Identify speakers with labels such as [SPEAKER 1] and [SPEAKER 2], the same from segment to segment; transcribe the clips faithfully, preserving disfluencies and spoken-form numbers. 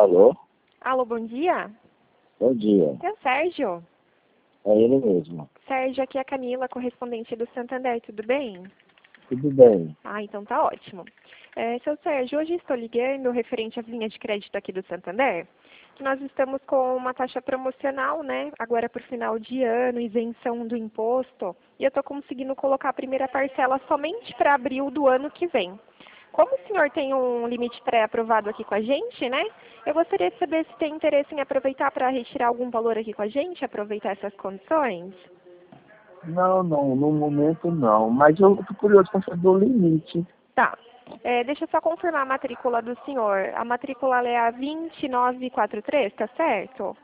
[SPEAKER 1] Alô?
[SPEAKER 2] Alô, bom dia.
[SPEAKER 1] Bom dia.
[SPEAKER 2] É o Sérgio.
[SPEAKER 1] É ele mesmo.
[SPEAKER 2] Sérgio, aqui é a Camila, correspondente do Santander, tudo bem?
[SPEAKER 1] Tudo bem.
[SPEAKER 2] Ah, então tá ótimo. É, seu Sérgio, hoje estou ligando referente às linhas de crédito aqui do Santander, que nós estamos com uma taxa promocional, né? Agora por final de ano, isenção do imposto, e eu estou conseguindo colocar a primeira parcela somente para abril do ano que vem. Como o senhor tem um limite pré-aprovado aqui com a gente, né? Eu gostaria de saber se tem interesse em aproveitar para retirar algum valor aqui com a gente, aproveitar essas condições.
[SPEAKER 1] Não, não, no momento não. Mas eu tô curioso para saber o limite.
[SPEAKER 2] Tá. É, deixa eu só confirmar a matrícula do senhor. A matrícula é a vinte e nove quarenta e três, tá certo?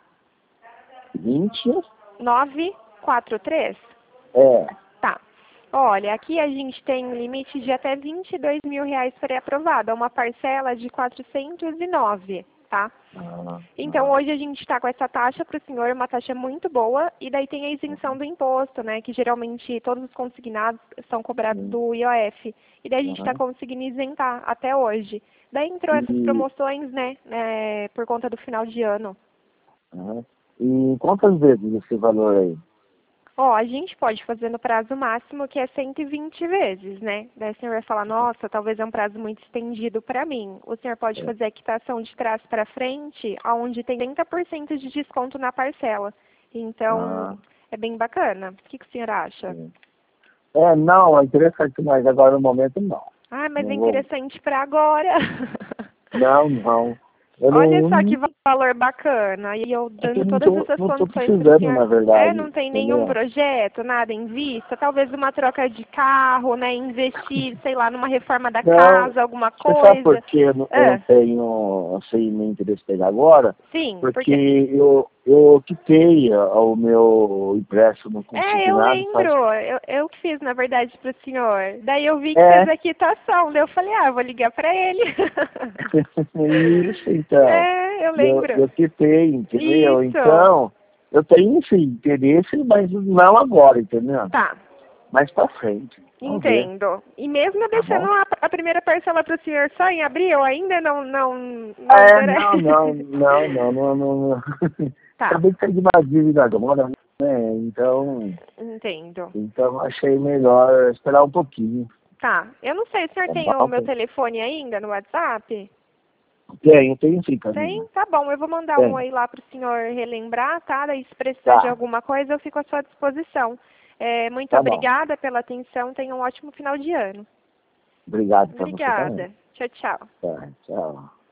[SPEAKER 1] vinte?
[SPEAKER 2] nove quatro três?
[SPEAKER 1] É.
[SPEAKER 2] Tá. Olha, aqui a gente tem um limite de até vinte e dois mil reais pré-aprovado. É uma parcela de quatrocentos e nove, tá?
[SPEAKER 1] Ah,
[SPEAKER 2] Então,
[SPEAKER 1] ah,
[SPEAKER 2] hoje a gente está com essa taxa para o senhor, uma taxa muito boa, e daí tem a isenção do imposto, né? Que geralmente todos os consignados são cobrados
[SPEAKER 1] sim.
[SPEAKER 2] do I O F. E daí a gente está
[SPEAKER 1] Aham.
[SPEAKER 2] conseguindo isentar até hoje. Daí entrou essas
[SPEAKER 1] E,
[SPEAKER 2] promoções, né? né, por conta do final de ano.
[SPEAKER 1] aham. E quantas vezes esse valor aí?
[SPEAKER 2] Ó, a gente pode fazer no prazo máximo, que é cento e vinte vezes, né? Daí o senhor vai falar, nossa, talvez é um prazo muito estendido para mim. O senhor pode
[SPEAKER 1] É.
[SPEAKER 2] fazer a quitação de trás para frente, onde tem trinta por cento de desconto na parcela. Então,
[SPEAKER 1] Ah,
[SPEAKER 2] é bem bacana. O que, que o senhor acha?
[SPEAKER 1] sim. É, não, é interessante, mas agora no momento não.
[SPEAKER 2] Ah, mas é
[SPEAKER 1] Não vou.
[SPEAKER 2] interessante para agora.
[SPEAKER 1] Não, não. Eu
[SPEAKER 2] Olha
[SPEAKER 1] não.
[SPEAKER 2] só que
[SPEAKER 1] não-
[SPEAKER 2] valor bacana. E eu
[SPEAKER 1] É que eu
[SPEAKER 2] dando
[SPEAKER 1] não
[SPEAKER 2] todas
[SPEAKER 1] tô,
[SPEAKER 2] essas
[SPEAKER 1] não tô
[SPEAKER 2] condições para o
[SPEAKER 1] precisando,
[SPEAKER 2] senhor.
[SPEAKER 1] na
[SPEAKER 2] É,
[SPEAKER 1] verdade,
[SPEAKER 2] não tem nenhum
[SPEAKER 1] entendeu?
[SPEAKER 2] projeto, nada em vista? Talvez uma troca de carro, né? Investir, sei lá, numa reforma da
[SPEAKER 1] Não,
[SPEAKER 2] casa, alguma
[SPEAKER 1] você sabe por
[SPEAKER 2] coisa.
[SPEAKER 1] que eu não, eu não
[SPEAKER 2] Ah,
[SPEAKER 1] tenho assim, nem interesse em pegar agora?
[SPEAKER 2] sim,
[SPEAKER 1] Porque
[SPEAKER 2] porque...
[SPEAKER 1] eu, eu quitei a- o meu empréstimo
[SPEAKER 2] É, eu
[SPEAKER 1] consignado
[SPEAKER 2] lembro.
[SPEAKER 1] faz.
[SPEAKER 2] Eu, eu que fiz, na verdade, para o senhor. Daí eu vi que fez
[SPEAKER 1] É,
[SPEAKER 2] a quitação. Daí eu falei, ah, eu vou ligar para ele.
[SPEAKER 1] isso então.
[SPEAKER 2] É, eu
[SPEAKER 1] Eu,
[SPEAKER 2] lembro.
[SPEAKER 1] eu quitei, entendeu?
[SPEAKER 2] Isso.
[SPEAKER 1] Então, eu tenho sim, interesse, mas não agora, entendeu?
[SPEAKER 2] Tá.
[SPEAKER 1] Mais pra frente. Vamos ver,
[SPEAKER 2] Entendo. E mesmo
[SPEAKER 1] tá
[SPEAKER 2] deixando
[SPEAKER 1] bom?
[SPEAKER 2] a, a primeira parcela para o senhor só em abril, ainda não, não, não
[SPEAKER 1] É,
[SPEAKER 2] interessa?
[SPEAKER 1] não, não, não, não, não, não. não.
[SPEAKER 2] Tá,
[SPEAKER 1] Acabei de sair de uma dívida agora, né? Então,
[SPEAKER 2] entendo.
[SPEAKER 1] então achei melhor esperar um pouquinho.
[SPEAKER 2] Tá. Eu não sei, o senhor
[SPEAKER 1] Tá
[SPEAKER 2] tem o meu
[SPEAKER 1] bom?
[SPEAKER 2] telefone ainda no WhatsApp?
[SPEAKER 1] Tenho, tenho sim,
[SPEAKER 2] Tem?
[SPEAKER 1] Camila.
[SPEAKER 2] Tá bom, eu vou mandar um
[SPEAKER 1] Tenho.
[SPEAKER 2] aí lá para o senhor relembrar, tá? Daí se precisar de
[SPEAKER 1] Tá,
[SPEAKER 2] alguma coisa, eu fico à sua disposição. É, muito
[SPEAKER 1] tá bom.
[SPEAKER 2] obrigada pela atenção, tenha um ótimo final de ano.
[SPEAKER 1] Obrigado pra você também.
[SPEAKER 2] Obrigada. Tchau, tchau.
[SPEAKER 1] Tá, tchau.